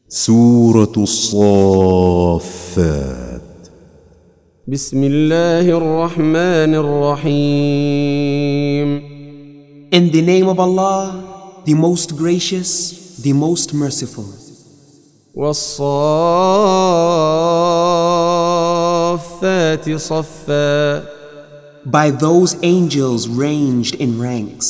سورة الصافات. بسم الله الرحمن الرحيم. In the name of Allah, the most gracious, the most merciful. والصافات صفا. By those angels ranged in ranks.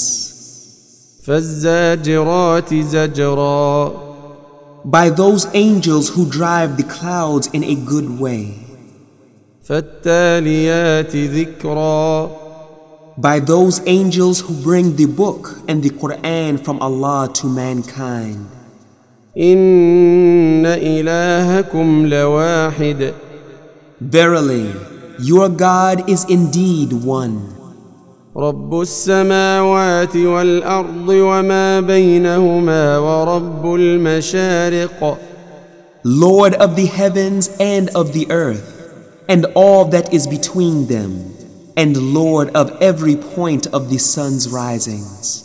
فالزاجرات زجرا. By those angels who drive the clouds in a good way. فالتاليات ذكرا. By those angels who bring the book and the Quran from Allah to mankind. إن إلهكم لواحد. Verily, your God is indeed one. رب السماوات والأرض وما بينهما ورب المشارق. Lord of the heavens and of the earth, and all that is between them, and Lord of every point of the sun's risings.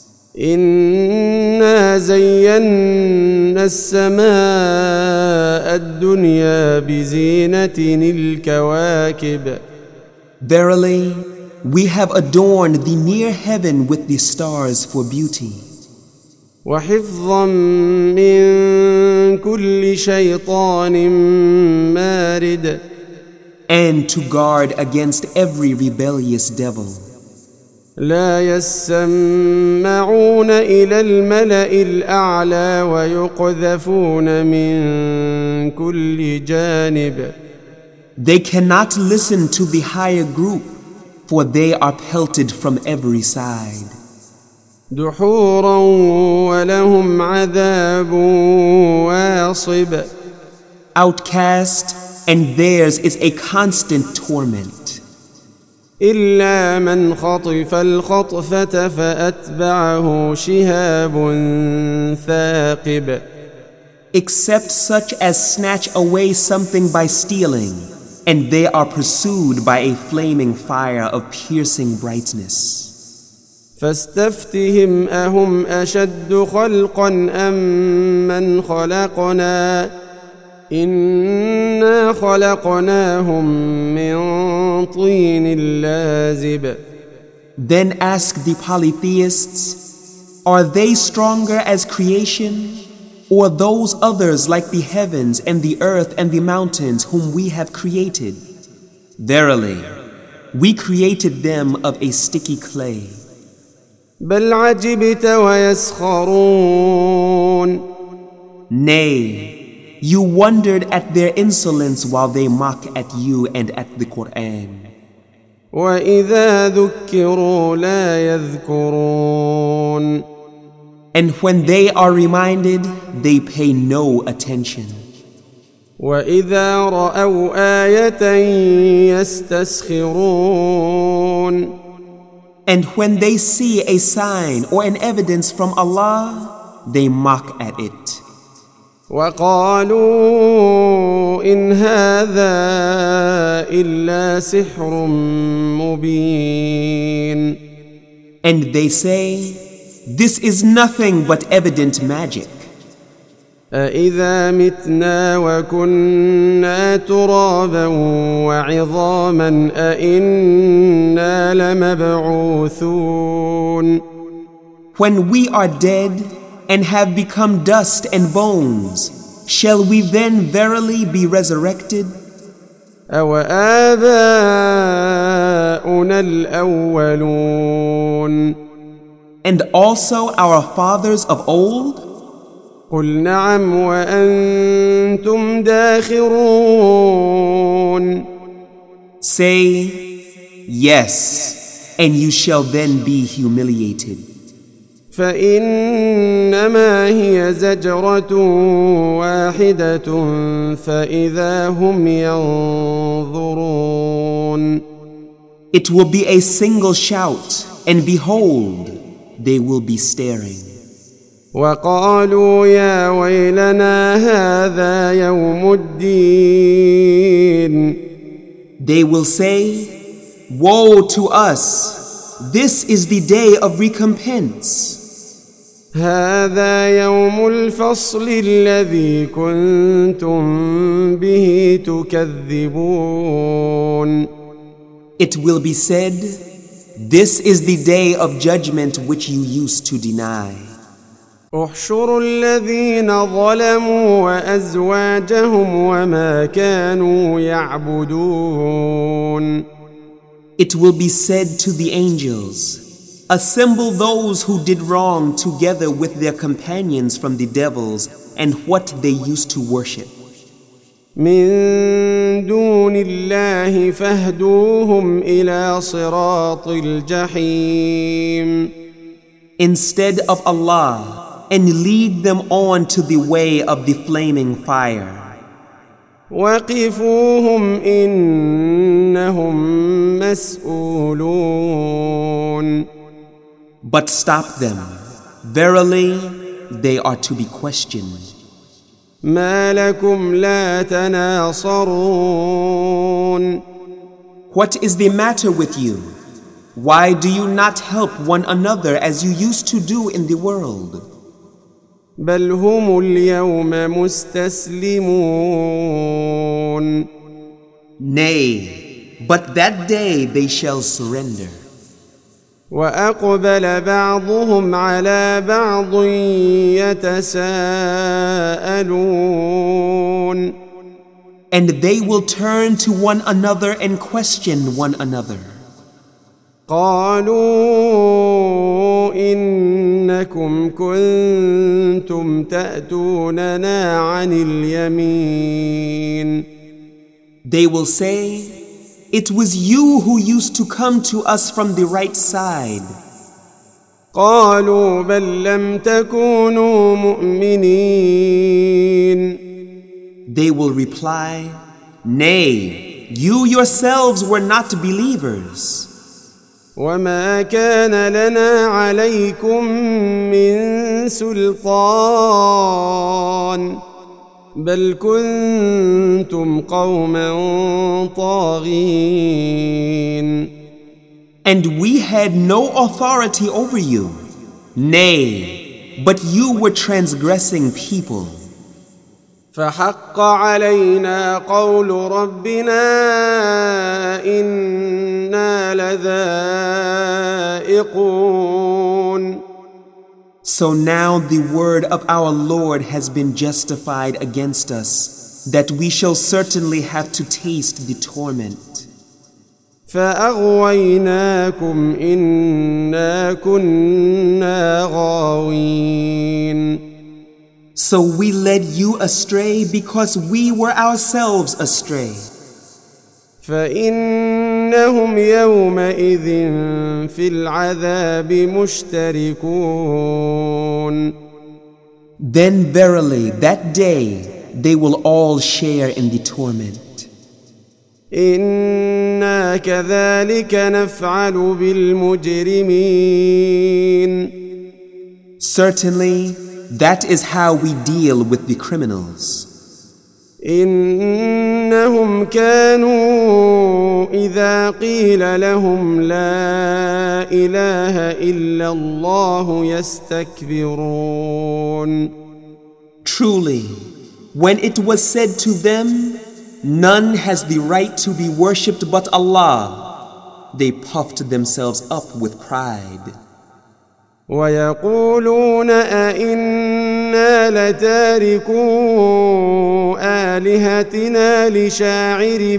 إنا زينا السماء الدنيا بزينة الكواكب. Verily, we have adorned the near heaven with the stars for beauty. وحفظا من كل شيطان مارد. And to guard against every rebellious devil. لا يسمعون إلى الملأ الأعلى ويقذفون من كل جانب. They cannot listen to the higher group, for they are pelted from every side. دحورا ولهم عذاب واصب. Outcast, and theirs is a constant torment. إلا من خطف الخطفة فأتبعه شهاب ثاقب. Except such as snatch away something by stealing, and they are pursued by a flaming fire of piercing brightness. فاستفتهم أهم أشد خلقا أم من خلقنا إنا خلقناهم من طين لازب. Then ask the polytheists, are they stronger as creation, or those others like the heavens and the earth and the mountains whom we have created? Verily, we created them of a sticky clay. بل عجبت ويسخرون. Nay, you wondered at their insolence while they mock at you and at the Quran. وإذا ذكروا لا يذكرون. And when they are reminded, they pay no attention. وإذا رأوا آية يستسخرون. And when they see a sign or an evidence from Allah, they mock at it. وقالوا إن هذا إلا سحر مبين. And they say, this is nothing but evident magic. أإذا متنا وكنا ترابا وعظاما أإنا لمبعوثون. When we are dead and have become dust and bones, shall we then verily be resurrected? أَوَآبَاؤُنَا الْأَوَّلُونَ. And also our fathers of old? قُلْ نَعَمْ وَأَنْتُمْ دَاخِرُونَ. Say, yes, and you shall then be humiliated. فإنما هي زجرة واحدة فإذا هم ينظرون. It will be a single shout, and behold, they will be staring. وقالوا يا ويلنا هذا يوم الدين. They will say, woe to us, this is the day of recompense. هذا يوم الفصل الذي كنتم به تكذبون. It will be said, this is the day of judgment which you used to deny. احشروا الذين ظلموا وأزواجهم وما كانوا يعبدون. It will be said to the angels, assemble those who did wrong together with their companions from the devils and what they used to worship. من دون الله فاهدوهم إلى صراط الجحيم. Instead of Allah, and lead them on to the way of the flaming fire. وقفوهم إنهم مسؤولون. But stop them. Verily, they are to be questioned. ما لكم لا تناصرون. What is the matter with you? Why do you not help one another as you used to do in the world? بل هم اليوم مستسلمون. Nay, but that day they shall surrender. وأقبل بعضهم على بعض يتساءلون. And they will turn to one another and question one another. قالوا إنكم كنتم تأتوننا عن اليمين. They will say, it was you who used to come to us from the right side. قالوا بل لم تكونوا مؤمنين. They will reply, nay, you yourselves were not believers. وما كان لنا عليكم من سلطان بل كنتم قوما طاغين. And we had no authority over you. Nay, but you were transgressing people. فحق علينا قول ربنا إنا لذائقون. So now the word of our Lord has been justified against us, that we shall certainly have to taste the torment. فأغويناكم إنا كنا غاوين. So we led you astray because we were ourselves astray. فإنهم يومئذ في العذاب مشتركون. Then verily that day they will all share in the torment. إنا كذلك نفعل بالمجرمين. Certainly, that is how we deal with the criminals. إنهم كانوا إذا قيل لهم لا إله إلا الله يستكبرون. Truly, when it was said to them, none has the right to be worshipped but Allah, they puffed themselves up with pride. ويقولون أئنا لتاركو آلهتنا لشاعر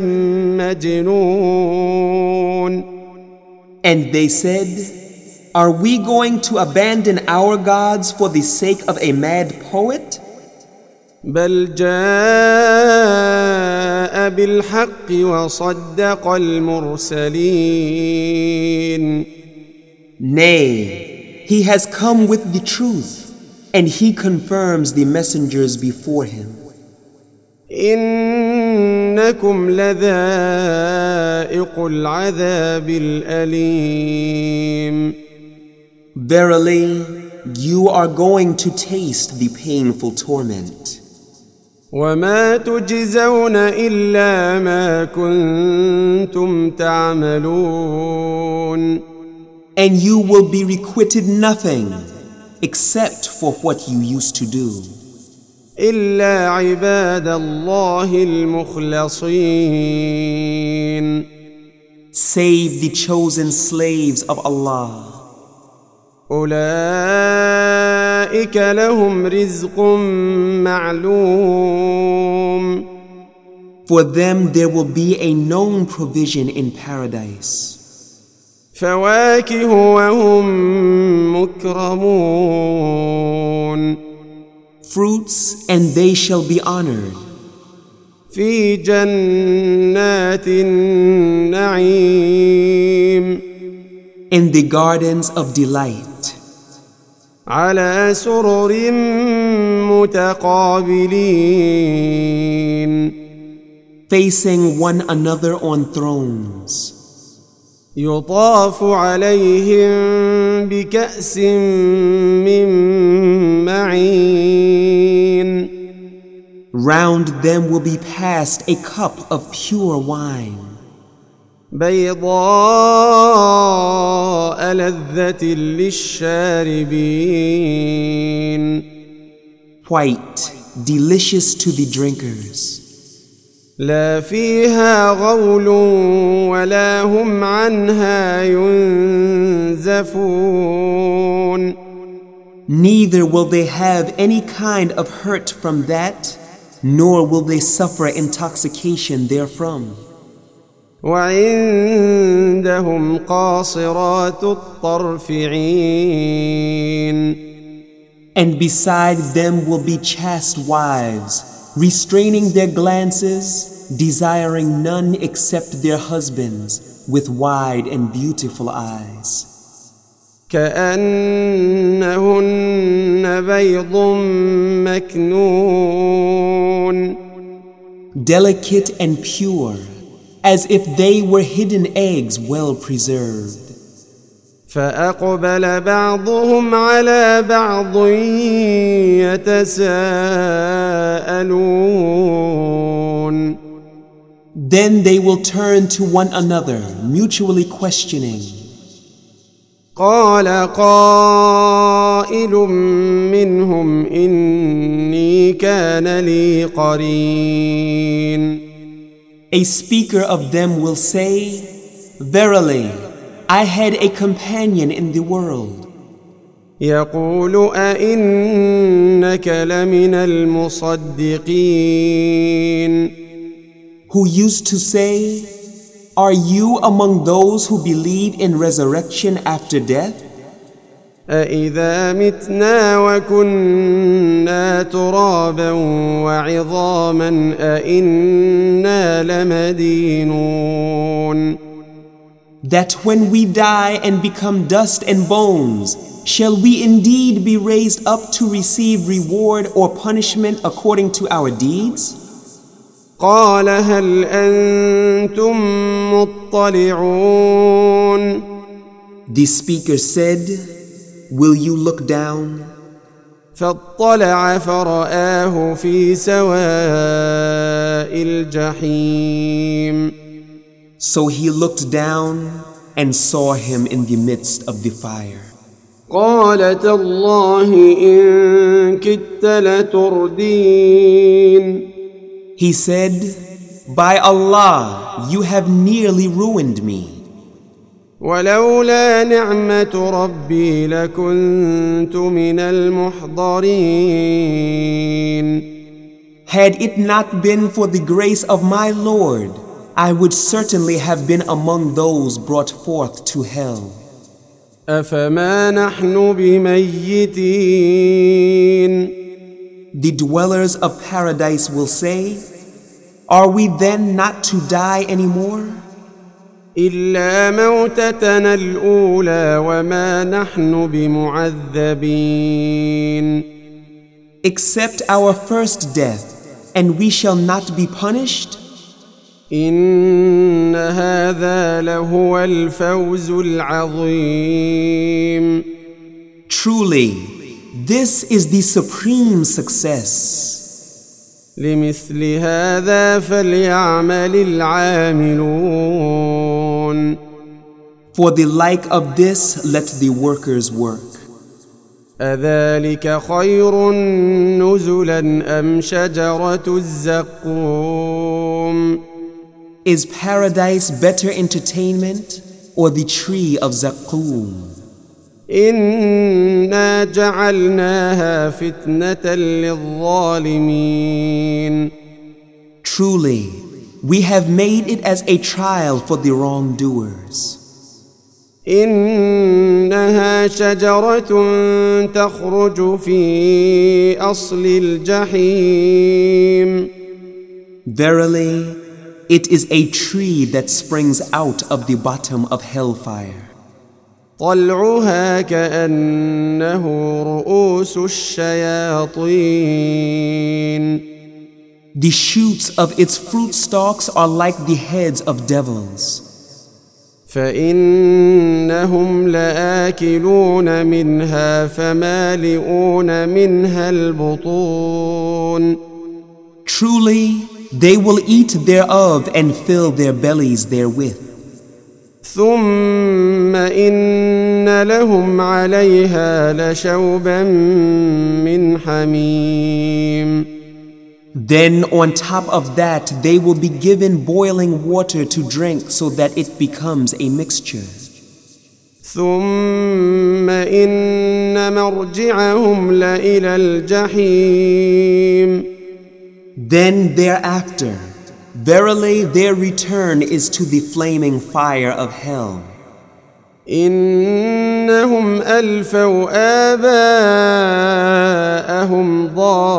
مجنون. And they said, are we going to abandon our gods for the sake of a mad poet? بل جاء بالحق وصدق المرسلين. Nay, he has come with the truth, and he confirms the messengers before him. إنكم لذائق العذاب الأليم. Verily, you are going to taste the painful torment. وما تجزون إلا ما كنتم تعملون. And you will be requited nothing except for what you used to do. إلا عباد الله المخلصين. Save the chosen slaves of Allah. أولئك لهم رزق معلوم. For them there will be a known provision in paradise. فواكه وهم مكرمون. Fruits, and they shall be honored. في جنات النعيم. In the gardens of delight. على سرر متقابلين. Facing one another on thrones. يطاف عليهم بكأس من معين. Round them will be passed a cup of pure wine. بيضاء لذة للشاربين. White, delicious to the drinkers. لا فيها غول ولا هم عنها ينزفون. Neither will they have any kind of hurt from that, nor will they suffer intoxication therefrom. وعندهم قاصرات الطرف عين. And beside them will be chaste wives, restraining their glances, desiring none except their husbands, with wide and beautiful eyes. كأنهن بيض مكنون. Delicate and pure, as if they were hidden eggs well preserved. فأقبل بعضهم على بعض يتساءلون. Then they will turn to one another, mutually questioning. قال قائل منهم إني كان لي قرين. A speaker of them will say, Verily, I had a companion in the world. يقول أئنك لمن المصدقين. Who used to say, Are you among those who believe in resurrection after death? أإذا متنا وكنا ترابا وعظاما أإنا لمدينون. That when we die and become dust and bones, shall we indeed be raised up to receive reward or punishment according to our deeds? قال هل أنتم مطلعون. The speaker said, Will you look down? فاطلع فرآه في سواء الجحيم. So he looked down and saw him in the midst of the fire. قال تالله إن كدت لتردين. He said, By Allah, you have nearly ruined me. ولولا نعمة ربي لكنت من المحضرين. Had it not been for the grace of my Lord, I would certainly have been among those brought forth to hell. أفما نحن بميتين. The dwellers of paradise will say, Are we then not to die anymore? إلا موتتنا الأولى وما نحن بمعذبين. Except our first death, and we shall not be punished? إن هذا لهو الفوز العظيم. Truly, this is the supreme success. لمثل هذا فليعمل العاملون. For the like of this, let the workers work. أذلك خير نزلا أم شجرة الزقوم Is paradise better entertainment or the tree of Zaqqum? إنا جعلناها فتنة للظالمين Truly, we have made it as a trial for the wrongdoers. إنها شجرة تخرج في أصل الجحيم Verily, it is a tree that springs out of the bottom of hellfire. طلعها كأنه رؤوس الشياطين The shoots of its fruit stalks are like the heads of devils. فإنهم لآكلون منها فمالئون منها البطون Truly, they will eat thereof and fill their bellies therewith. ثم إن لهم عليها لشوبا من حميم Then on top of that they will be given boiling water to drink so that it becomes a mixture. ثم إن مرجعهم لإلى الجحيم Then thereafter, verily their return is to the flaming fire of hell. إنهم ألفوا آباءهم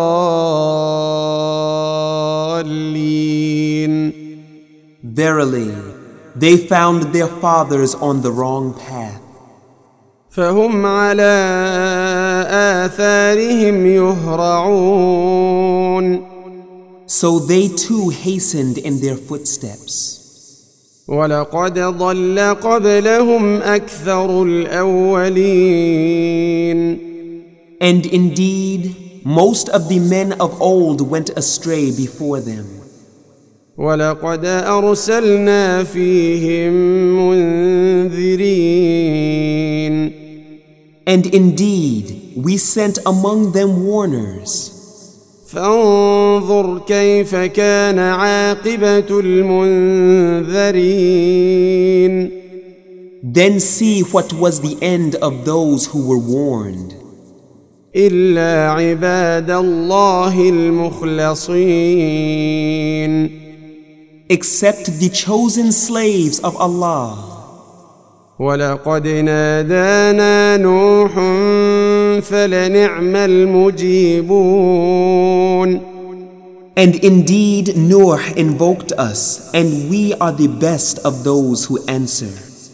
ضالين Verily, they found their fathers on the wrong path. فهم على آثارهم يهرعون So they too hastened in their footsteps. ولقد ضل قبلهم أكثر الأولين And indeed, most of the men of old went astray before them. ولقد أرسلنا فيهم منذرين And indeed, we sent among them warners. فانظر كيف كان عاقبة المنذرين Then see what was the end of those who were warned. إلا عباد الله المخلصين Except the chosen slaves of Allah. ولقد نادانا نوح فلنعم المجيبون And indeed Noah invoked us, and we are the best of those who answer.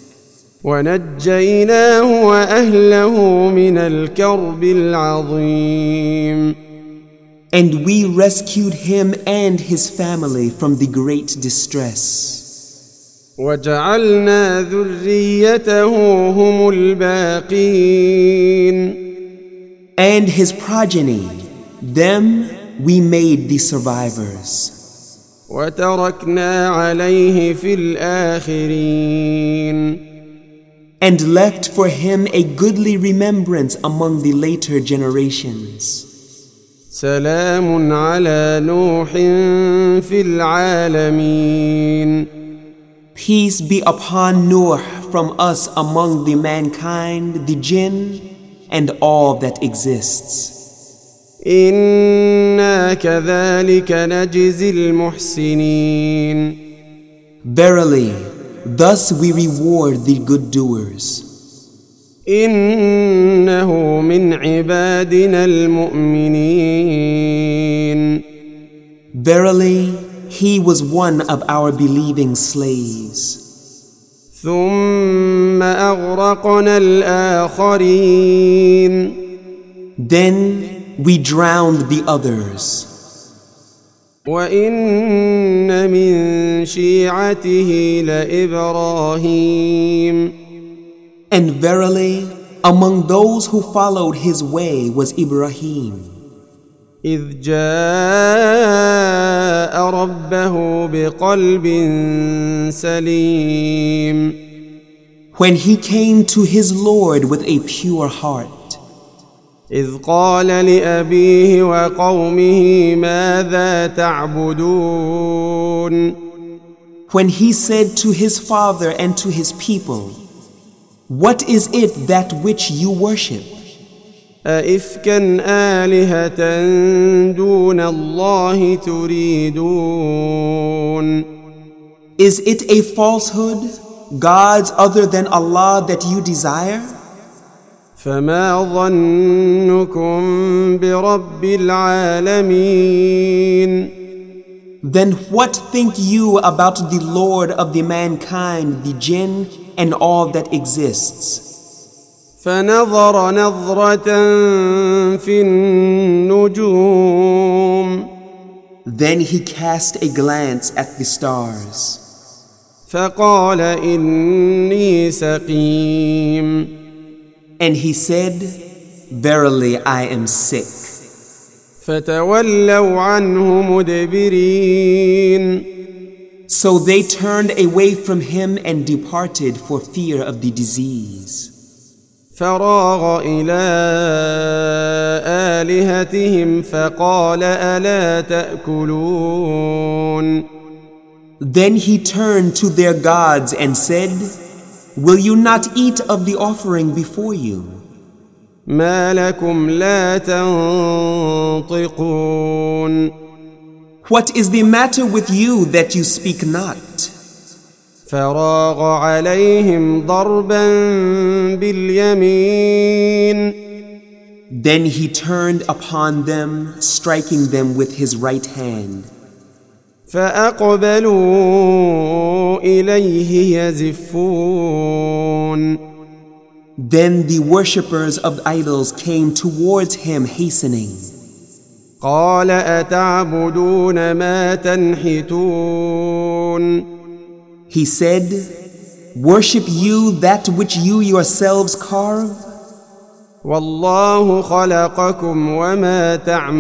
ونجيناه وأهله من الكرب العظيم And we rescued him and his family from the great distress. وجعلنا ذريته هم الباقين And his progeny, them we made the survivors. وتركنا عليه في الآخرين And left for him a goodly remembrance among the later generations. سلام على نوح في العالمين Peace be upon Noah from us among the mankind, the jinn, and all that exists. إنا كذلك نجزي المحسنين Verily, thus we reward the good doers. إنه من عبادنا المؤمنين Verily, he was one of our believing slaves. ثم أغرقنا الآخرين Then we drowned the others. وإن من شيعته لإبراهيم And verily, among those who followed his way was Ibrahim. إذ جاء ربه بقلب سليم When he came to his Lord with a pure heart. إذ قال لأبيه وقومه ماذا تعبدون When he said to his father and to his people, what is it that which you worship? أئفكا آلهة دون الله تريدون Is it a falsehood, gods other than Allah that you desire? فما ظنكم برب العالمين Then what think you about the Lord of the mankind, the jinn, and all that exists? فنظر نظرة في النجوم Then he cast a glance at the stars. فقال إني سقيم And he said, verily I am sick. فتولوا عنه مدبرين So they turned away from him and departed for fear of the disease. فراغ إلى آلهتهم فقال ألا تأكلون Then he turned to their gods and said, will you not eat of the offering before you? ما لكم لا تنطقون What is the matter with you that you speak not? فراغ عليهم ضربا باليمين Then he turned upon them, striking them with his right hand. فأقبلوا إليه يزفون Then the worshippers of idols came towards him hastening. قال أتعبدون ما تنحتون He said, worship you that which you yourselves carve? والله خلقكم وما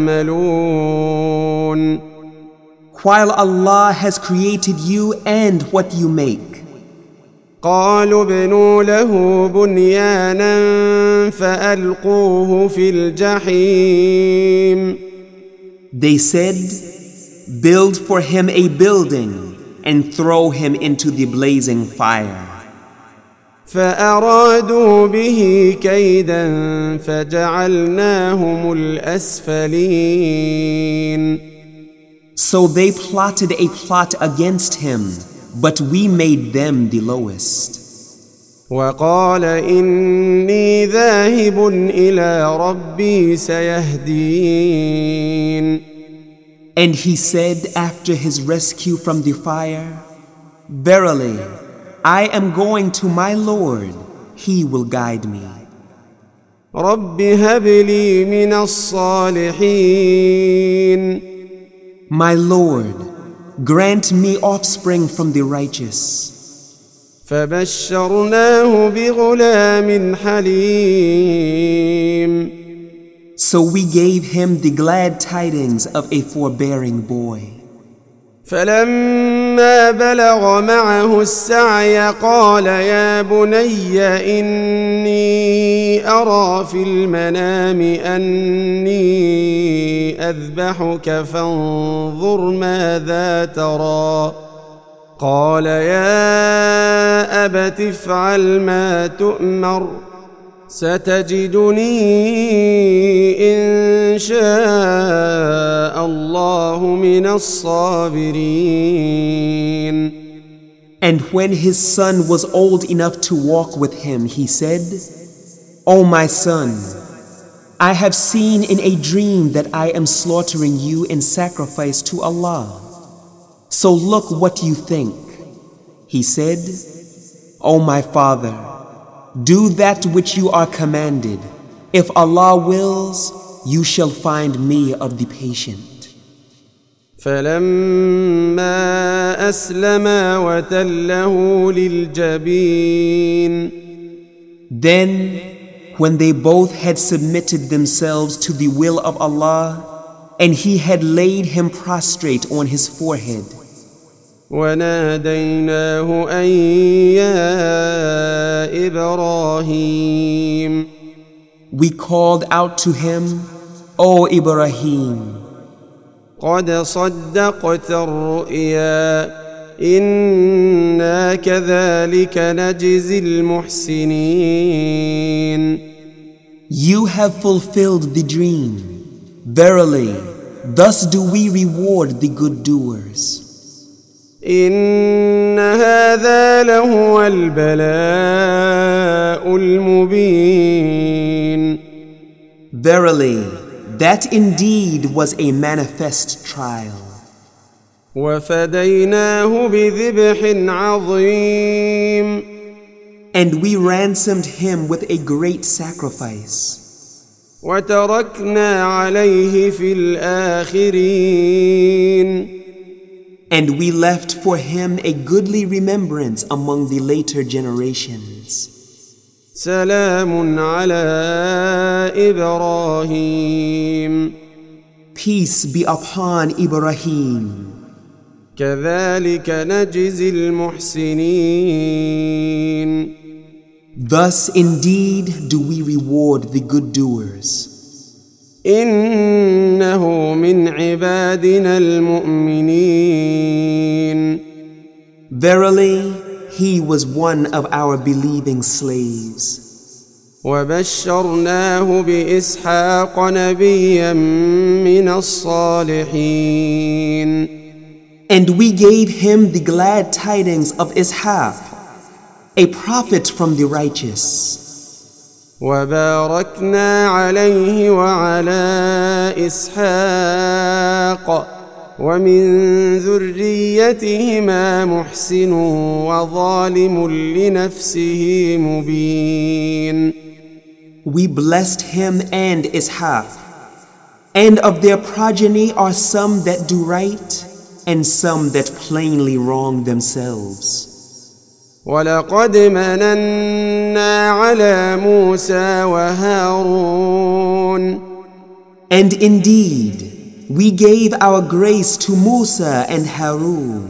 تعملون While Allah has created you and what you make. قالوا ابنوا له بنيانا فألقوه في الجحيم They said, build for him a building and throw him into the blazing fire. فأرادوا به كيدا فجعلناهم الأسفلين So they plotted a plot against him, but we made them the lowest. وقال إني ذاهب إلى ربي سيهدين And he said after his rescue from the fire, verily, I am going to my Lord, he will guide me. رب هب لي من الصالحين My Lord, grant me offspring from the righteous. فبشرناه بغلام حليم So we gave him the glad tidings of a forbearing boy. فلما بلغ معه السعي قال يا بني إني أرى في المنام أني أذبحك فانظر ماذا ترى قال يا أبت افعل ما تؤمر ستجدني إن شاء الله من الصابرين And when his son was old enough to walk with him, he said, O my son, I have seen in a dream that I am slaughtering you in sacrifice to Allah. So look what you think. He said, O my father, do that which you are commanded. If Allah wills, you shall find me of the patient. فلما أسلما وتله للجبين Then, when they both had submitted themselves to the will of Allah, and he had laid him prostrate on his forehead, وناديناه أن يا إبراهيم We called out to him, O Ibrahim, قد صدقت الرؤيا إنا كذلك نجزي المحسنين. You have fulfilled the dream. Verily, thus do we reward the good doers. إن هذا لهو البلاء المبين. Verily, that indeed was a manifest trial. وفديناه بذبح عظيم. And we ransomed him with a great sacrifice. وتركنا عليه في الآخرين. And we left for him a goodly remembrance among the later generations. سلام على إبراهيم. Peace be upon Ibrahim. كذلك نجزي المحسنين. Thus indeed do we reward the good doers. إنه من عبادنا المؤمنين. Verily, he was one of our believing slaves. وبشرناه بإسحاق نبيا من الصالحين. And we gave him the glad tidings of Ishaq, a prophet from the righteous. وباركنا عليه وعلى إسحاق ومن ذريتهما محسن وظالم لنفسه مبين. We blessed him and Ishaq, and of their progeny are some that do right and some that plainly wrong themselves. ولقد مننا على موسى وهارون. And indeed, we gave our grace to Musa and Harun.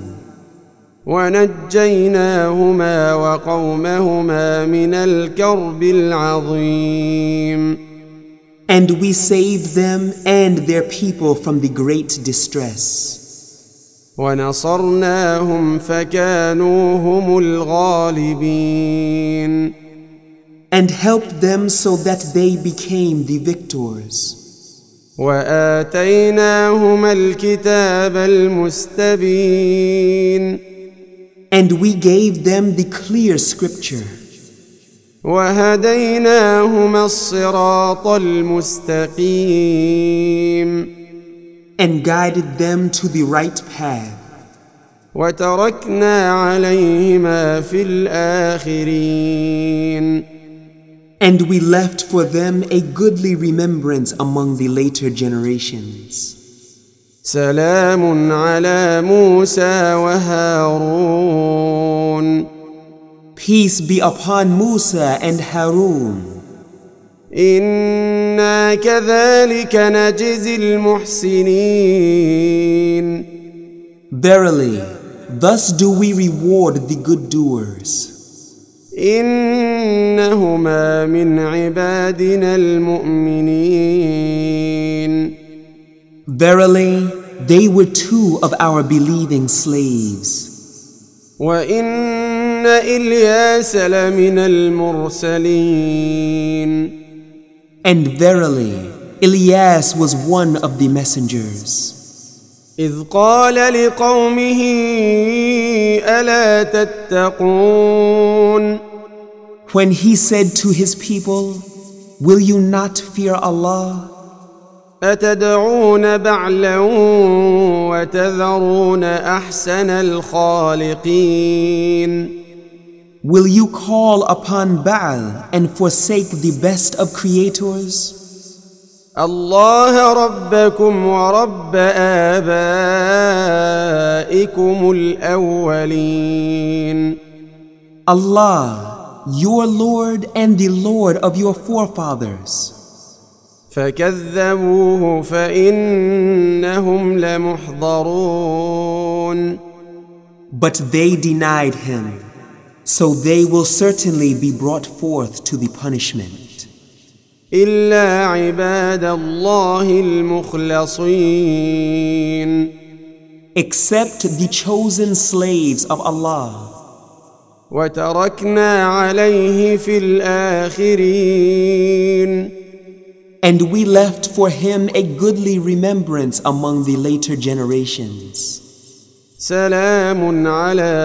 ونجيناهما وقومهما من الكرب العظيم. And we saved them and their people from the great distress. ونصرناهم فكانوا هم الغالبين. And helped them so that they became the victors. وآتيناهما الكتاب المستبين. And we gave them the clear scripture. وهديناهما الصراط المستقيم. And guided them to the right path. وتركنا عليهما في الآخرين. And we left for them a goodly remembrance among the later generations. سلام على موسى وهارون. Peace be upon Musa and Harun. إنا كذلك نجزي المحسنين. Verily, thus do we reward the good doers. إنهما من عبادنا المؤمنين. Verily, they were two of our believing slaves. وإن إلياس لمن المرسلين. And verily, Elias was one of the messengers. إذ قال لقومه ألا تتقون. When he said to his people, will you not fear Allah? أتدعون بعلا وتذرون أحسن الخالقين. Will you call upon Baal and forsake the best of creators? الله ربكم ورب آبائكم الأولين. Allah, your Lord and the Lord of your forefathers. فكذبوه فإنهم لمحضرون. But they denied him, so they will certainly be brought forth to the punishment. إلا عباد الله المخلصين except the chosen slaves of Allah. وتركنا عليه في الآخرين And we left for him a goodly remembrance among the later generations. سلام على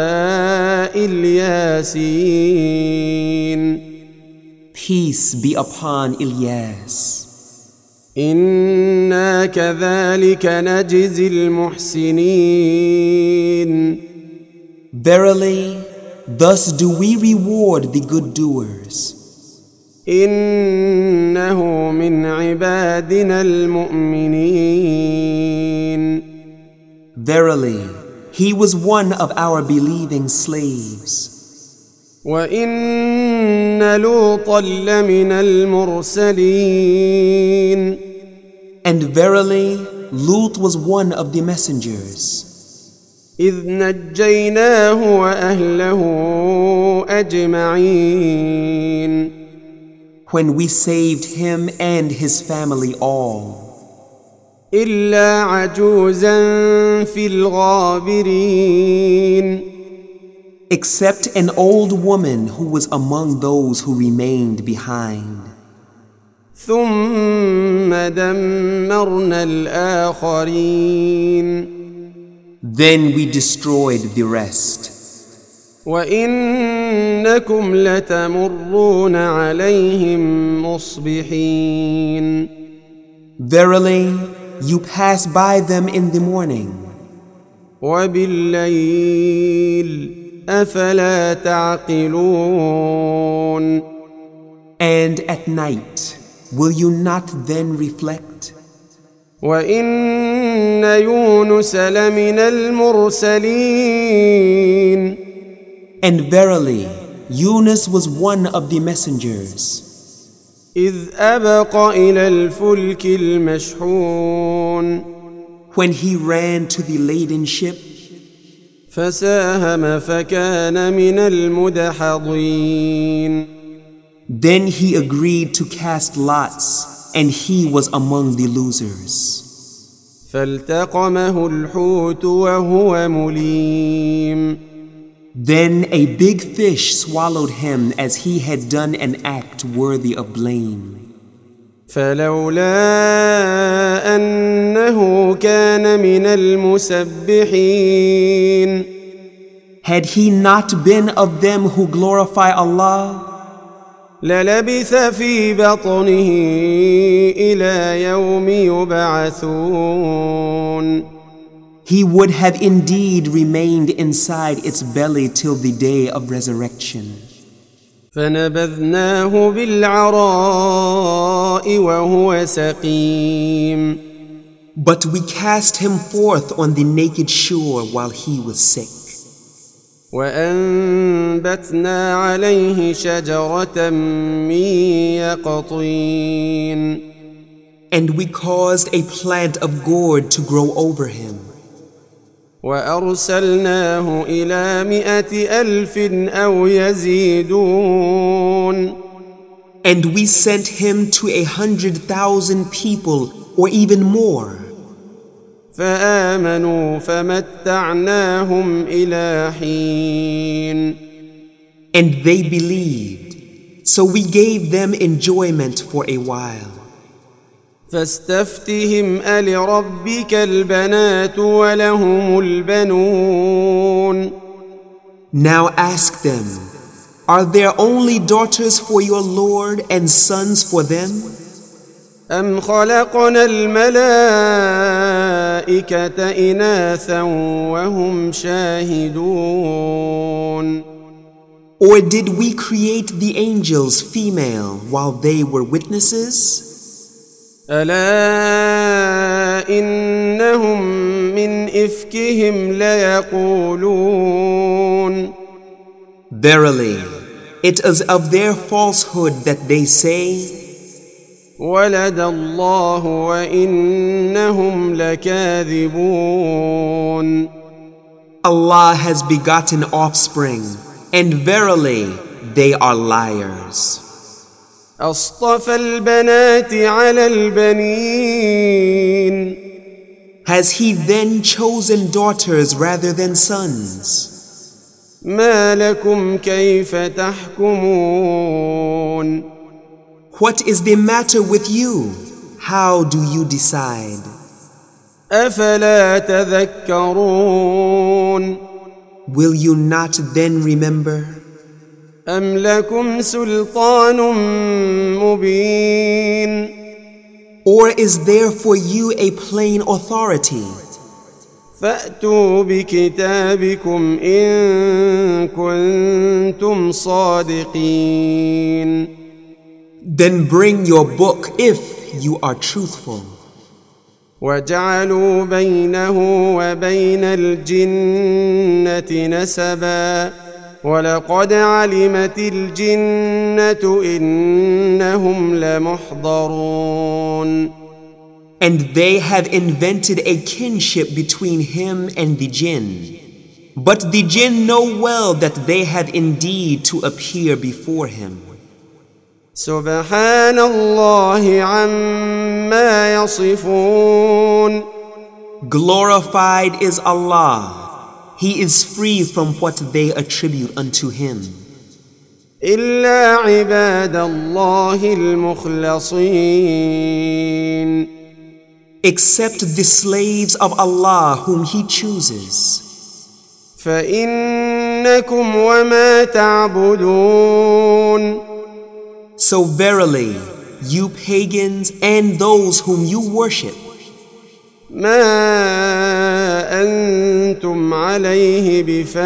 الياسين Peace be upon Ilyas. إنا كذلك نجزي المحسنين Verily, thus do we reward the good doers. إنه من عبادنا المؤمنين Verily, he was one of our believing slaves. وإن لوطا لمن المرسلين And verily, Lut was one of the messengers. إذ نجيناه وأهله أجمعين When we saved him and his family all, إلا عجوزا في الغابرين except an old woman who was among those who remained behind. ثم دمرنا الآخرين Then we destroyed the rest. وإنكم لتمرون عليهم مصبحين Verily, you pass by them in the morning, وبالليل أفلا تعقلون and at night, will you not then reflect? وإن يونس لمن المرسلين And verily, Yunus was one of the messengers, إذ أبق إلى الفلك المشحون when he ran to the laden ship, فساهم فكان من المدحضين then he agreed to cast lots, and he was among the losers. فالتقمه الحوت وهو مليم Then a big fish swallowed him as he had done an act worthy of blame. فلولا أنه كان من المسبحين Had he not been of them who glorify Allah, للبث في بطنه إلى يوم يبعثون he would have indeed remained inside its belly till the day of resurrection. فنبذناه بالعراء وهو سقيم But we cast him forth on the naked shore while he was sick. وأنبتنا عليه شجرة من يقطين And we caused a plant of gourd to grow over him. وأرسلناه إلى 100,000 أو يزيدون And we sent him to 100,000 people or even more. فآمنوا فمتعناهم إلى حين And they believed, so we gave them enjoyment for a while. فاستفتهم ألربك البنات ولهم البنون Now ask them, are there only daughters for your Lord and sons for them? أم خلقنا الملائكة إناثا وهم شاهدون Or did we create the angels female while they were witnesses? ألا إنهم من إفكهم ليقولون Verily, it is of their falsehood that they say, ولد الله وإنهم لكاذبون Allah has begotten offspring, and verily they are liars. أصطفى البنات على البنين Has he then chosen daughters rather than sons? ما لكم كيف تحكمون What is the matter with you? How do you decide? أفلا تذكرون Will you not then remember? أم لكم سلطان مبين Or is there for you a plain authority? فأتوا بكتابكم إن كنتم صادقين Then bring your book if you are truthful. وجعلوا بينه وبين الجنة نسبا ولقد علمت الجنة إنهم لمحضرون And they have invented a kinship between him and the jinn. But the jinn know well that they have indeed to appear before him. سبحان الله عما يصفون Glorified is Allah. He is free from what they attribute unto him. إلا عباد الله المخلصين Except the slaves of Allah whom he chooses. فإنكم وما تعبدون So verily, you pagans and those whom you worship, ما أنتم عليه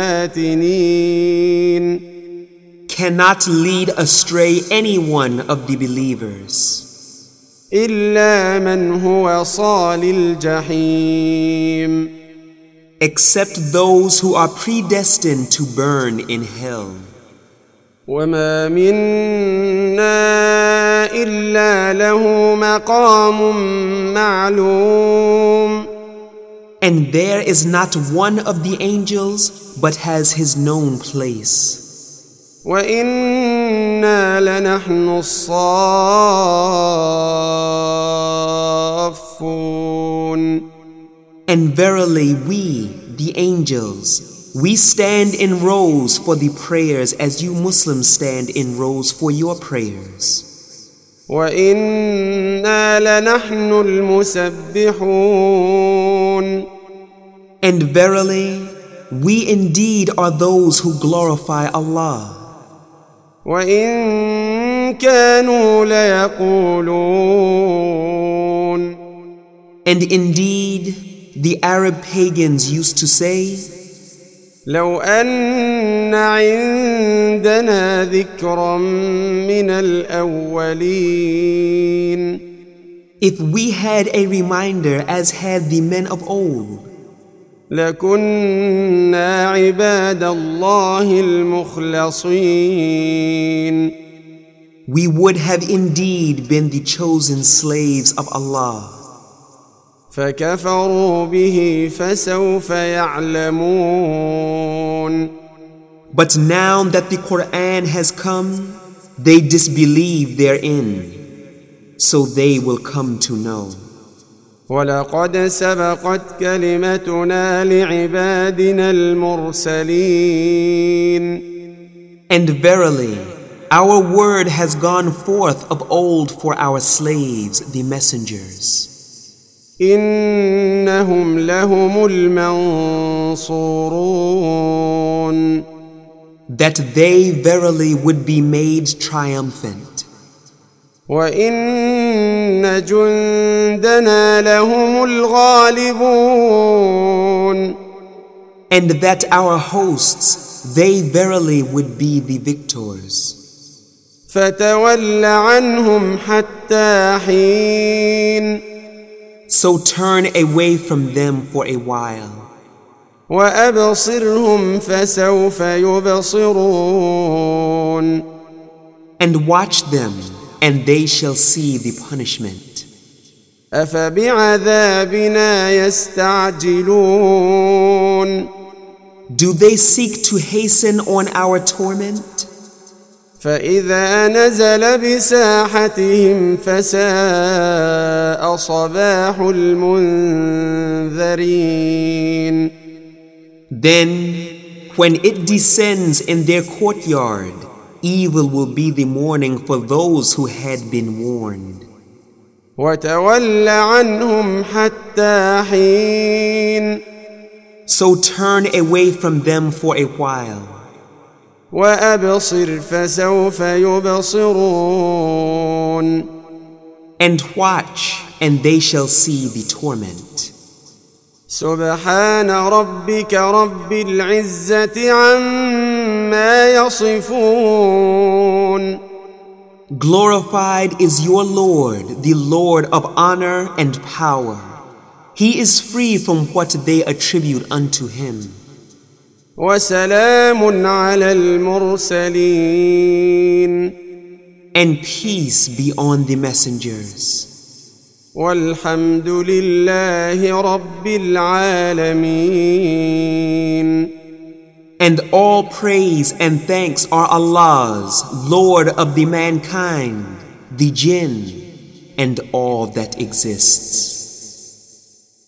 بفاتنين cannot lead astray any one of the believers, إلا من هو صال الجحيم except those who are predestined to burn in hell. وما منا إلا له مقام معلوم And there is not one of the angels but has his known place. وإنا لنحن الصافون And verily we, the angels, we stand in rows for the prayers as you Muslims stand in rows for your prayers. وإنا لنحن المسبحون And verily, we indeed are those who glorify Allah. وإن كانوا ليقولون And indeed, the Arab pagans used to say, لو أن عندنا ذكرا من الأولين if we had a reminder as had the men of old, لكنا عباد الله المخلصين we would have indeed been the chosen slaves of Allah. فكفروا به فسوف يعلمون But now that the Quran has come, they disbelieve therein, so they will come to know. ولقد سبقت كلمتنا لعبادنا المرسلين And verily, our word has gone forth of old for our slaves, the messengers. إنهم لهم المنصورون That they verily would be made triumphant. وإن جندنا لهم الغالبون And that our hosts, they verily would be the victors. فتول عنهم حتى حين So turn away from them for a while. وأبصرهم فسوف يبصرون And watch them, and they shall see the punishment. أفبعذابنا يستعجلون Do they seek to hasten on our torment? فإذا نزل بساحتهم فساء صباح المنذرين. Then, when it descends in their courtyard, evil will be the morning for those who had been warned. وتول عنهم حتى حين. So turn away from them for a while. وأبصر فسوف يبصرون. And watch, and they shall see the torment. سبحان ربك رب العزة عما يصفون. Glorified is your Lord, the Lord of honor and power. He is free from what they attribute unto him. وسلام على المرسلين. And peace be on the messengers. والحمد لله رب العالمين. And all praise and thanks are Allah's, Lord of the mankind, the jinn, and all that exists.